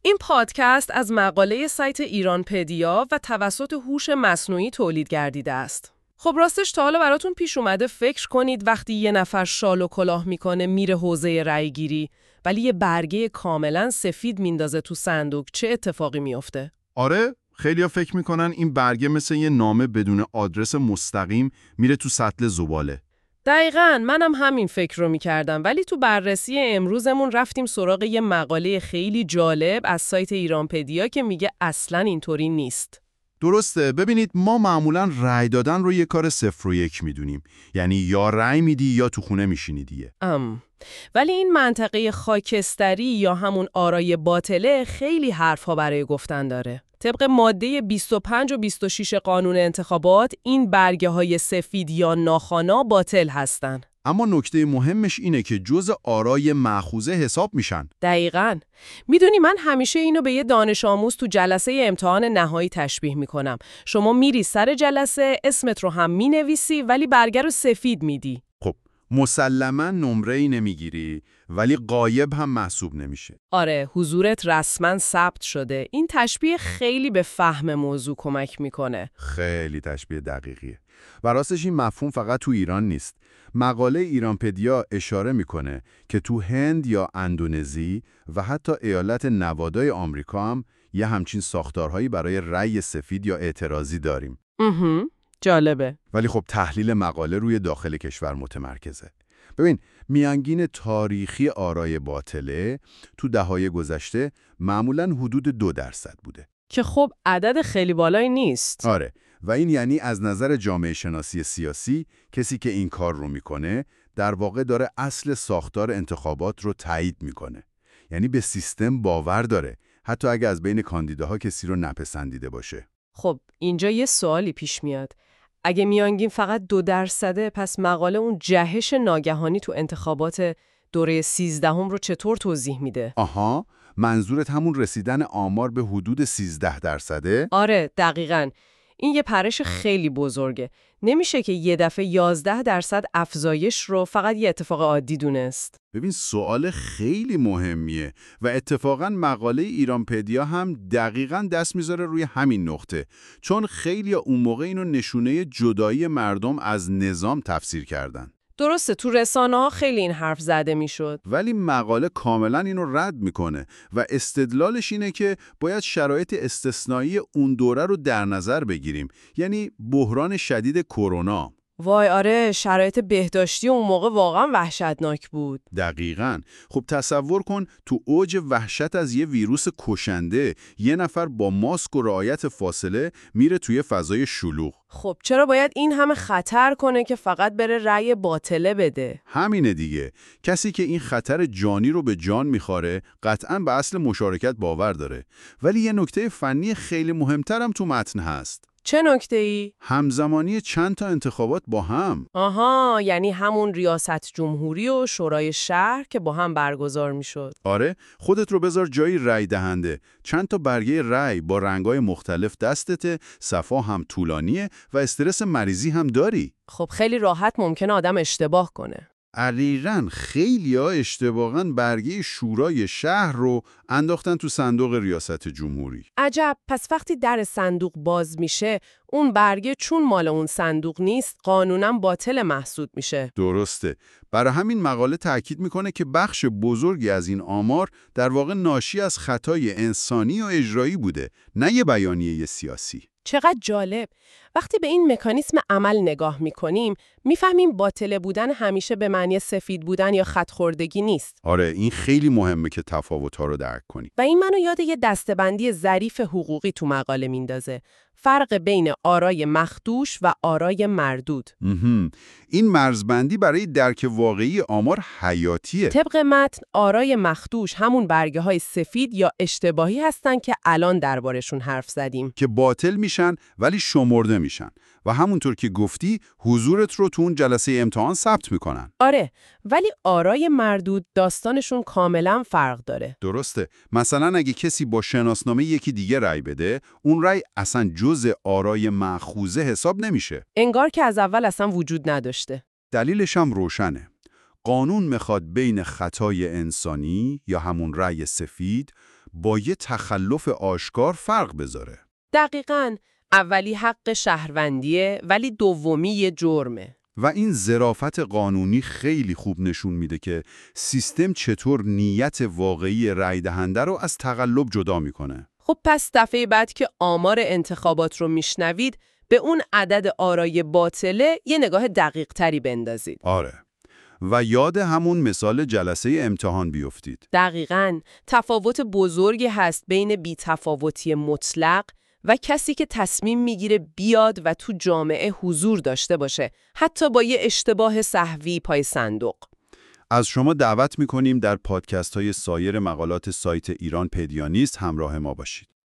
این پادکست از مقاله سایت ایرانپدیا و توسط هوش مصنوعی تولید گردیده است. خب راستش تا حالا براتون پیش اومده فکر کنید وقتی یه نفر شال و کلاه میکنه میره حوزه رأی گیری ولی یه برگه کاملا سفید میندازه تو صندوق، چه اتفاقی میفته؟ آره، خیلیا فکر میکنن این برگه مثل یه نامه بدون آدرس مستقیم میره تو سطل زباله. دقیقاً، منم همین فکر رو میکردم، ولی تو بررسی امروزمون رفتیم سراغ یه مقاله خیلی جالب از سایت ایرانپدیا که میگه اصلاً اینطوری نیست. درسته، ببینید ما معمولاً رأی دادن رو یه کار 0 و 1 میدونیم. یعنی یا رأی میدی یا تو خونه میشینی دیگه. ولی این منطقه خاکستری یا همون آرای باطله خیلی حرفها برای گفتن داره. طبق ماده 25 و 26 قانون انتخابات این برگه های سفید یا ناخوانا باطل هستن. اما نکته مهمش اینه که جزء آرای مأخوذه حساب میشن. دقیقاً. میدونی من همیشه اینو به یه دانش آموز تو جلسه امتحان نهایی تشبیه میکنم. شما میری سر جلسه، اسمت رو هم مینویسی ولی برگه رو سفید میدی. خب مسلماً نمره‌ای نمیگیری ولی غایب هم محسوب نمیشه. آره، حضورت رسما ثبت شده. این تشبیه خیلی به فهم موضوع کمک میکنه. خیلی تشبیه دقیقیه. و راستش این مفهوم فقط تو ایران نیست. مقاله ایرانپدیا اشاره میکنه که تو هند یا اندونزی و حتی ایالت نوادای آمریکا هم یه همچین ساختارهایی برای رأی سفید یا اعتراضی داریم. جالبه. ولی خب تحلیل مقاله روی داخل کشور متمرکزه. ببین، میانگین تاریخی آرای باطله تو دهه‌های گذشته معمولاً حدود 2% بوده. که خب عدد خیلی بالایی نیست. آره، و این یعنی از نظر جامعه شناسی سیاسی کسی که این کار رو میکنه در واقع داره اصل ساختار انتخابات رو تایید میکنه. یعنی به سیستم باور داره، حتی اگه از بین کاندیداها کسی رو نپسندیده باشه. خب اینجا یه سوالی پیش میاد. اگه میانگین فقط 2%، پس مقاله اون جهش ناگهانی تو انتخابات دوره 13 رو چطور توضیح میده؟ آها، منظورت همون رسیدن آمار به حدود 13%؟ آره، دقیقاً. این یه پرش خیلی بزرگه. نمیشه که یه دفعه 11% افزایش رو فقط یه اتفاق عادی دونست. ببین، سوال خیلی مهمیه و اتفاقاً مقاله ایرانپدیا هم دقیقاً دست میذاره روی همین نقطه، چون خیلی اون موقع اینو نشونه جدایی مردم از نظام تفسیر کردن. درسته، تو رسانه‌ها خیلی این حرف زده میشد. ولی مقاله کاملا اینو رد میکنه و استدلالش اینه که باید شرایط استثنایی اون دوره رو در نظر بگیریم، یعنی بحران شدید کرونا. وای آره، شرایط بهداشتی اون موقع واقعا وحشتناک بود. دقیقاً. خب تصور کن تو اوج وحشت از یه ویروس کشنده یه نفر با ماسک و رعایت فاصله میره توی فضای شلوغ. خب چرا باید این همه خطر کنه که فقط بره رأی باطله بده؟ همینه دیگه. کسی که این خطر جانی رو به جان میخوره قطعاً به اصل مشارکت باور داره. ولی یه نکته فنی خیلی مهمترم تو متن هست. چه نکته‌ای؟ همزمانی چند تا انتخابات با هم. آها، یعنی همون ریاست جمهوری و شورای شهر که با هم برگزار میشد. آره، خودت رو بذار جای رای دهنده. چند تا برگه رای با رنگای مختلف دستته، صفحه هم طولانیه و استرس مریضی هم داری. خب خیلی راحت ممکنه آدم اشتباه کنه. علیرن خیلیا اشتباهاً برگه شورای شهر رو انداختن تو صندوق ریاست جمهوری. عجب، پس وقتی در صندوق باز میشه اون برگه چون مال اون صندوق نیست قانوناً باطل محسوب میشه. درسته. برای همین مقاله تأکید میکنه که بخش بزرگی از این آمار در واقع ناشی از خطای انسانی و اجرایی بوده، نه یه بیانیه سیاسی. چقدر جالب. وقتی به این مکانیسم عمل نگاه میکنیم میفهمیم باطل بودن همیشه به معنی سفید بودن یا خط خوردگی نیست. آره، این خیلی مهمه که تفاوت‌ها رو درک کنیم. و این منو یاد یه دسته‌بندی ظریف حقوقی تو مقاله میندازه. فرق بین آرای مخدوش و آرای مردود. این مرزبندی برای درک واقعی آمار حیاتیه. طبق متن آرای مخدوش همون برگه های سفید یا اشتباهی هستن که الان دربارشون حرف زدیم، که باطل میشن ولی شمرده میشن و همونطور که گفتی حضورت رو تو اون جلسه امتحان ثبت میکنن. آره، ولی آرای مردود داستانشون کاملا فرق داره. درسته. مثلا اگه کسی با شناسنامه یکی دیگه رأی بده، اون رأی اصلا جزء آرای مأخوذه حساب نمیشه. انگار که از اول اصلا وجود نداشته. دلیلش هم روشنه. قانون میخواد بین خطای انسانی یا همون رأی سفید با یه تخلف آشکار فرق بذاره. دقیقاً. اولی حق شهروندیه ولی دومی یه جرمه. و این ظرافت قانونی خیلی خوب نشون میده که سیستم چطور نیت واقعی رای دهنده رو از تقلب جدا میکنه. خب پس دفعه بعد که آمار انتخابات رو میشنوید به اون عدد آرای باطله یه نگاه دقیق تری بندازید. آره. و یاد همون مثال جلسه امتحان بیفتید. دقیقاً. تفاوت بزرگی هست بین بی‌تفاوتی مطلق و کسی که تصمیم میگیره بیاد و تو جامعه حضور داشته باشه، حتی با یه اشتباه سهوی پای صندوق. از شما دعوت میکنیم در پادکست های سایر مقالات سایت ایران پدیا نیست همراه ما باشید.